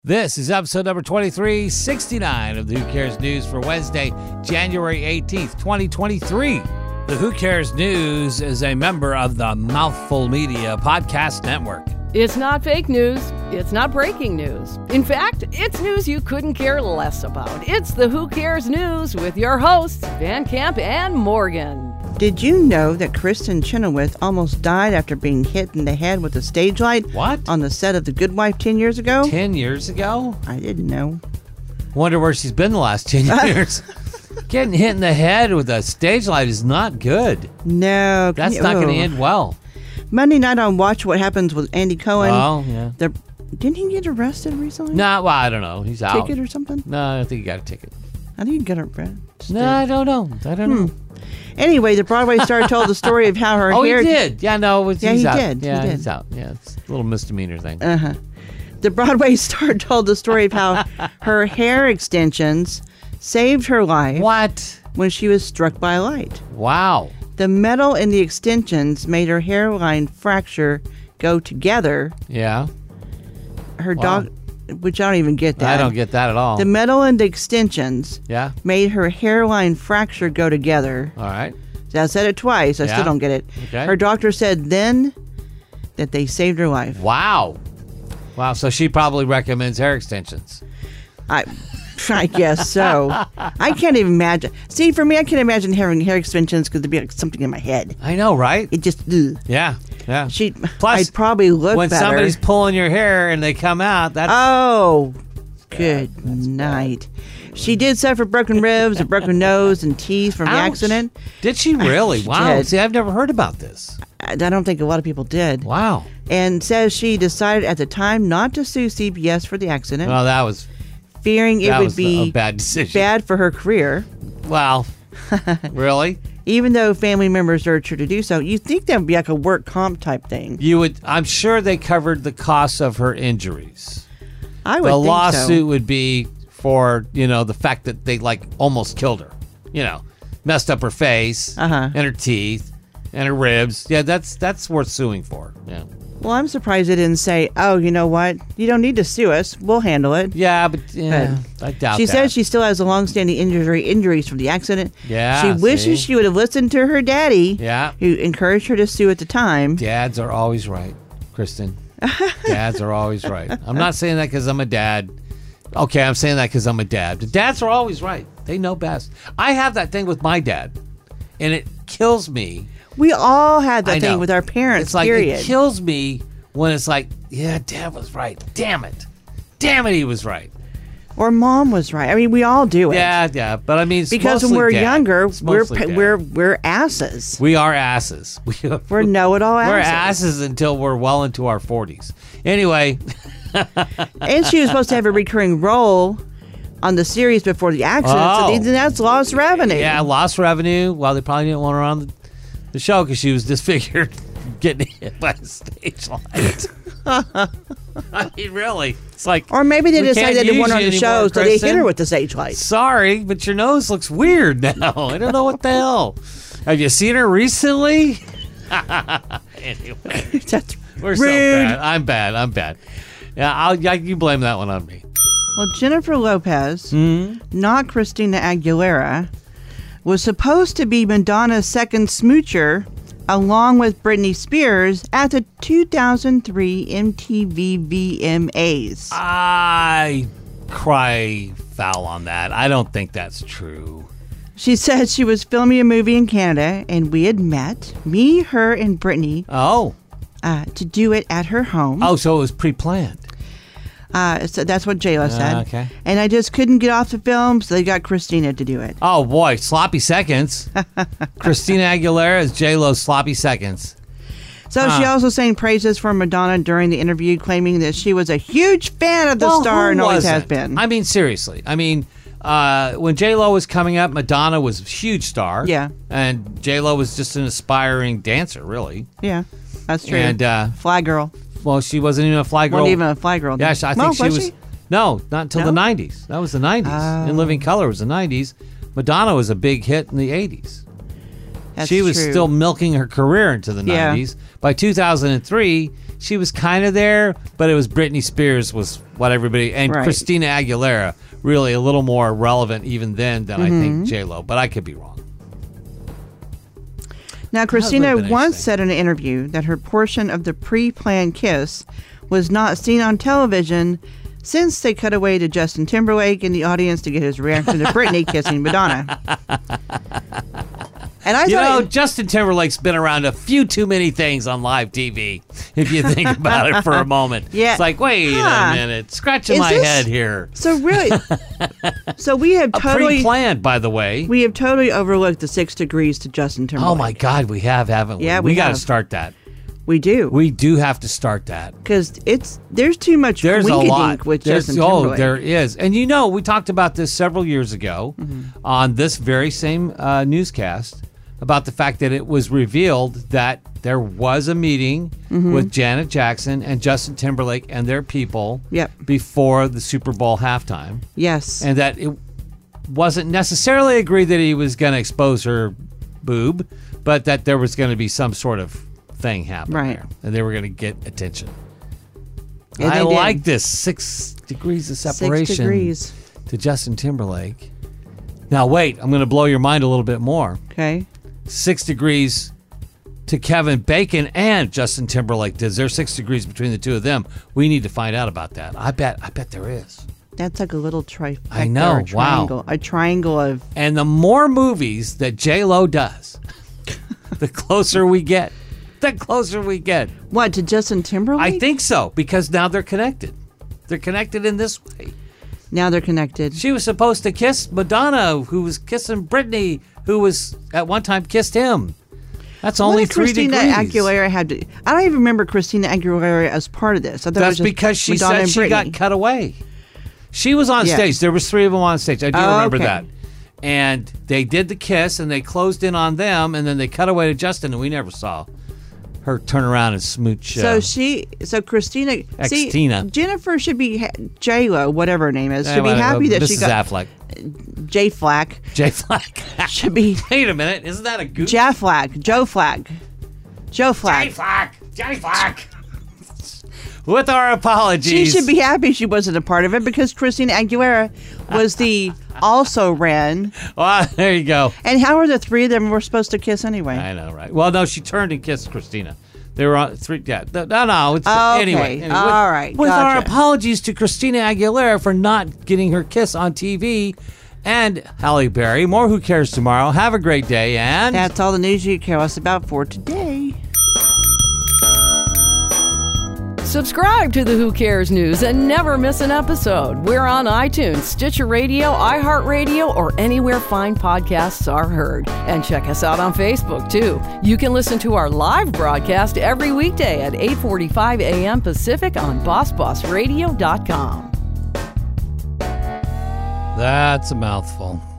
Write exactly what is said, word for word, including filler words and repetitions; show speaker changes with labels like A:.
A: This is episode number twenty-three sixty-nine of the Who Cares News for Wednesday, January eighteenth, twenty twenty-three. The Who Cares News is a member of the Mouthful Media Podcast Network.
B: It's not fake news. It's not breaking news. In fact, it's news you couldn't care less about. It's the Who Cares News with your hosts, Van Camp and Morgan.
C: Did you know that Kristen Chenoweth almost died after being hit in the head with a stage light?
A: What?
C: On the set of The Good Wife ten years ago?
A: Ten years ago?
C: I didn't know.
A: Wonder where she's been the last ten years. Getting hit in the head with a stage light is not good.
C: No.
A: That's
C: you,
A: not going to
C: oh.
A: end well.
C: Monday night on Watch What Happens with Andy Cohen.
A: Oh, yeah.
C: The, didn't he get arrested recently?
A: No, well, I don't know. He's out.
C: Ticket or something?
A: No, I don't think he got a ticket.
C: I think he got arrested.
A: No, I don't know. I don't
C: Hmm.
A: know.
C: Anyway, the Broadway star told the story of how her
A: Oh,
C: hair...
A: he did. Yeah, no, it's,
C: Yeah,
A: he's
C: he
A: out.
C: did.
A: Yeah,
C: He did.
A: he's out. Yeah, it's a little misdemeanor thing.
C: Uh-huh. The Broadway star told the story of how her hair extensions saved her life
A: What?
C: when she was struck by a light.
A: Wow.
C: The metal in the extensions made her hairline fracture go together.
A: Yeah.
C: Her
A: Wow.
C: dog, which I don't even get that.
A: I don't get that at all.
C: The metal in the extensions
A: yeah.
C: made her hairline fracture go together.
A: All right.
C: I said it twice. I
A: Yeah.
C: still don't get it.
A: Okay.
C: Her doctor said then that they saved her life.
A: Wow. Wow. So she probably recommends hair extensions.
C: I, I guess so. I can't even imagine. See, for me, I can't imagine having hair extensions because there'd be like something in my head.
A: I know, right?
C: It just, ugh.
A: Yeah. Yeah.
C: She,
A: Plus,
C: I'd probably look
A: when
C: better.
A: somebody's pulling your hair and they come out, that's
C: Oh, good night. She did suffer broken ribs, a broken nose, and teeth from the
A: Ouch.
C: accident.
A: Did she really?
C: She
A: Wow.
C: did.
A: See, I've never heard about this.
C: I I don't think a lot of people did.
A: Wow.
C: And says she decided at the time not to sue C B S for the accident,
A: Well, that was
C: fearing it
A: that
C: would
A: was
C: be
A: a bad decision.
C: bad for her career.
A: Wow. Really?
C: Even though family members urged her to do so, you think that would be like a work comp type thing.
A: You would. I'm sure they covered the costs of her injuries.
C: I would
A: The
C: think
A: lawsuit
C: so.
A: would be for, you know, the fact that they like almost killed her. You know, messed up her face
C: Uh-huh.
A: and her teeth and her ribs. Yeah, that's that's worth suing for. Yeah.
C: Well, I'm surprised they didn't say, oh, you know what? You don't need to sue us. We'll handle it.
A: Yeah, but yeah, I doubt
C: She
A: that.
C: says she still has a long-standing injury injuries from the accident.
A: Yeah,
C: She wishes
A: see?
C: she would have listened to her daddy,
A: Yeah.
C: who encouraged her to sue at the time.
A: Dads are always right, Kristen. Dads are always right. I'm not saying that because I'm a dad. Okay, I'm saying that because I'm a dad. But dads are always right. They know best. I have that thing with my dad, and it kills me.
C: We all had that
A: I
C: thing
A: know.
C: with our parents,
A: It's like
C: period.
A: it kills me when it's like, yeah, Dad was right. Damn it, damn it, he was right.
C: Or mom was right. I mean, we all do it.
A: Yeah, yeah. But I mean, it's
C: Because when
A: mostly
C: we're
A: dad.
C: younger,
A: It's
C: we're
A: mostly
C: pa-
A: dad.
C: we're we're asses.
A: we are asses. We are,
C: We're know-it-all
A: We're
C: asses.
A: asses until we're well into our forties. Anyway,
C: And she was supposed to have a recurring role on the series before the accident,
A: Oh.
C: so that's lost revenue.
A: yeah, lost revenue. Well, they probably didn't want her on the, the show because she was disfigured, getting hit by a stage light. I mean, really, it's like.
C: Or maybe they
A: we
C: decided
A: can't
C: they didn't want
A: use
C: her on
A: you
C: the
A: anymore,
C: show, so they hit
A: Kristen.
C: her with the stage light.
A: Sorry, but your nose looks weird now. I don't know what the hell. Have you seen her recently? Anyway,
C: That's
A: we're so
C: rude.
A: bad. I'm bad. I'm bad. Yeah, I'll, I, you blame that one on me.
C: Well, Jennifer Lopez,
A: Hmm?
C: not Christina Aguilera, was supposed to be Madonna's second smoocher along with Britney Spears at the two thousand three M T V V M As.
A: I cry foul on that. I don't think that's true.
C: She said she was filming a movie in Canada and we had met, me, her, and Britney,
A: Oh.
C: uh, to do it at her home.
A: Oh, so it was pre-planned.
C: Uh, so that's what J-Lo said.
A: Ah, okay.
C: And I just couldn't get off the film, so they got Christina to do it.
A: Oh, boy. Sloppy seconds. Christina Aguilera is J-Lo's sloppy seconds.
C: So she
A: Huh.
C: also sang praises for Madonna during the interview, claiming that she was a huge fan of the
A: Well,
C: star
A: who
C: and always has
A: wasn't?
C: been.
A: I mean, seriously. I mean, uh, when J-Lo was coming up, Madonna was a huge star.
C: Yeah.
A: And J-Lo was just an aspiring dancer, really.
C: yeah, that's true.
A: And, uh,
C: Fly Girl.
A: well, she wasn't even a fly girl.
C: Wasn't even a Fly Girl.
A: Yeah,
C: then.
A: she- I
C: Well,
A: think she was.
C: she?
A: No, not until
C: No?
A: the nineties. That was the nineties.
C: Oh.
A: In Living Color was the nineties. Madonna was a big hit in the eighties.
C: That's
A: She was
C: true.
A: still milking her career into the
C: Yeah.
A: nineties. By two thousand three, she was kind of there, but it was Britney Spears was what everybody, and
C: Right.
A: Christina Aguilera, really a little more relevant even then than
C: Mm-hmm.
A: I think J-Lo, but I could be wrong.
C: Now,
A: would've
C: Christina
A: been
C: once
A: interesting.
C: said in an interview that her portion of the pre-planned kiss was not seen on television since they cut away to Justin Timberlake in the audience to get his reaction to Britney kissing Madonna. And I
A: You
C: thought,
A: know,
C: it-
A: Justin Timberlake's been around a few too many things on live T V, if you think about it for a moment.
C: Yeah.
A: It's like, wait
C: Huh.
A: a minute, scratching
C: Is
A: my
C: this-
A: head here.
C: so really, so we have
A: A
C: totally,
A: pre-planned, by the way.
C: we have totally overlooked the six degrees to Justin Timberlake.
A: Oh my God, we have, haven't we?
C: Yeah,
A: we
C: we
A: got to
C: have.
A: start that.
C: We do.
A: We do have to start that.
C: Because it's there's too much
A: There's a
C: winkadink
A: lot.
C: with
A: There's,
C: Justin
A: oh,
C: Timberlake.
A: there is. And you know, we talked about this several years ago
C: Mm-hmm.
A: on this very same uh, newscast about the fact that it was revealed that there was a meeting
C: Mm-hmm.
A: with Janet Jackson and Justin Timberlake and their people
C: Yep.
A: before the Super Bowl halftime,
C: Yes.
A: and that it wasn't necessarily agreed that he was going to expose her boob, but that there was going to be some sort of thing happening
C: Right.
A: there, and they were going to get attention.
C: And
A: I
C: they did.
A: like this six degrees of separation
C: Six degrees.
A: to Justin Timberlake. Now wait, I'm going to blow your mind a little bit more.
C: Okay.
A: Six degrees to Kevin Bacon and Justin Timberlake. Is there six degrees between the two of them? We need to find out about that. I bet. I bet there is.
C: That's like a little trifecta.
A: I know,
C: or
A: wow.
C: triangle, A triangle of
A: And the more movies that J Lo does, the closer we get. The closer we get.
C: what to Justin Timberlake?
A: I think so, because now they're connected. They're connected in this way.
C: now they're connected.
A: She was supposed to kiss Madonna, who was kissing Britney, who was at one time kissed him. That's
C: What
A: only
C: did
A: three
C: Christina
A: degrees.
C: Aguilera had to? I don't even remember Christina Aguilera as part of this. I thought it was
A: That's
C: just
A: because she
C: Madonna
A: said
C: and
A: she
C: Britney.
A: got cut away. She was on
C: Yeah.
A: stage. There was three of them on stage. I do
C: Oh,
A: remember
C: okay.
A: that. And they did the kiss, and they closed in on them, and then they cut away to Justin, and we never saw her turn around and smooch.
C: So
A: uh,
C: she, so Christina, see,
A: Ex-Tina.
C: Jennifer should be ha- J Lo, whatever her name is, should
A: eh,
C: be
A: well,
C: happy that
A: Missus
C: she got
A: Affleck.
C: J Flack.
A: J Flack.
C: Should be
A: Wait a minute. Isn't that a goof?
C: J Flack, Joe Flack, Joe Flack.
A: J Flack. J Flack. With our apologies.
C: She should be happy she wasn't a part of it because Christina Aguilera was the also ran.
A: Well, there you go.
C: And how are the three of them were supposed to kiss anyway?
A: I know, right? Well, no, she turned and kissed Christina. They were on three. Yeah, no, no, no it's
C: Okay,
A: anyway. anyway
C: all
A: with,
C: right,
A: With our
C: gotcha.
A: apologies to Christina Aguilera for not getting her kiss on T V, and Halle Berry. More Who Cares tomorrow. Have a great day, and
C: That's all the news you care us about for today.
B: Subscribe to the Who Cares News and never miss an episode. We're on iTunes, Stitcher Radio, iHeartRadio, or anywhere fine podcasts are heard. And check us out on Facebook, too. You can listen to our live broadcast every weekday at eight forty-five a.m. Pacific on boss boss radio dot com.
A: that's a mouthful.